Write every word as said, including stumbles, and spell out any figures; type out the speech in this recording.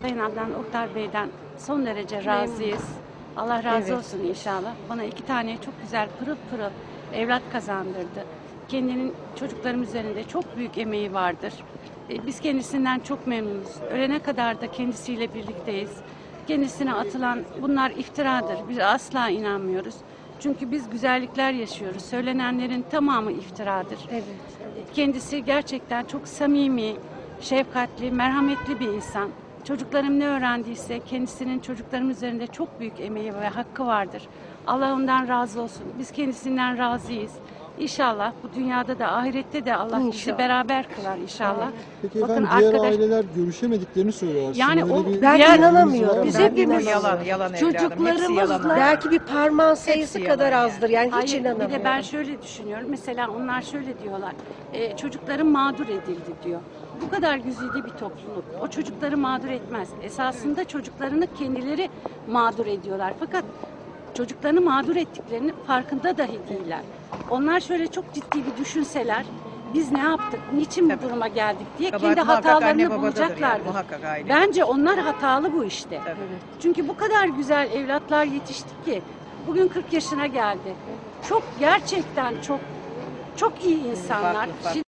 Sayın Adnan Oktar Bey'den son derece razıyız. Allah razı Evet. olsun inşallah. Bana iki tane çok güzel pırıl pırıl evlat kazandırdı. Kendinin çocuklarım üzerinde çok büyük emeği vardır. E, Biz kendisinden çok memnunuz. Ölene kadar da kendisiyle birlikteyiz. Kendisine atılan bunlar iftiradır. Biz asla inanmıyoruz. Çünkü biz güzellikler yaşıyoruz. Söylenenlerin tamamı iftiradır. Evet. Kendisi gerçekten çok samimi, şefkatli, merhametli bir insan. Çocuklarım ne öğrendiyse kendisinin çocuklarım üzerinde çok büyük emeği ve hakkı vardır. Allah ondan razı olsun. Biz kendisinden razıyız. İnşallah bu dünyada da ahirette de Allah bizi İnşallah. beraber kılar inşallah. Peki Bakın efendim diğer arkadaş- aileler görüşemediklerini söylüyor. Yani Aslında o- öyle bir Ben Diğer- inanamıyorum. Biz Ben hepimiz- inanamıyorum. Yalan, yalan evladım. Hepsi Çocuklarımızla yalan. belki bir parmağın sayısı Hepsi kadar yalan azdır. Yani hiç Hayır, inanamıyorum. bir de ben şöyle düşünüyorum. Mesela onlar şöyle diyorlar. E, çocukların mağdur edildi diyor. Bu kadar güzide bir topluluk. O çocukları mağdur etmez. Esasında çocuklarını kendileri mağdur ediyorlar. Fakat çocuklarını mağdur ettiklerinin farkında dahi değiller. Onlar şöyle çok ciddi bir düşünseler, biz ne yaptık, niçin bu Tabii. duruma geldik diye Kabahat kendi muhakkak anne hatalarını babadadır bulacaklardır. yani, muhakkak aile. Bence onlar hatalı bu işte. Tabii. Çünkü bu kadar güzel evlatlar yetiştik ki bugün kırk yaşına geldi. Çok gerçekten çok çok iyi insanlar. Farklı, farklı. Şimdi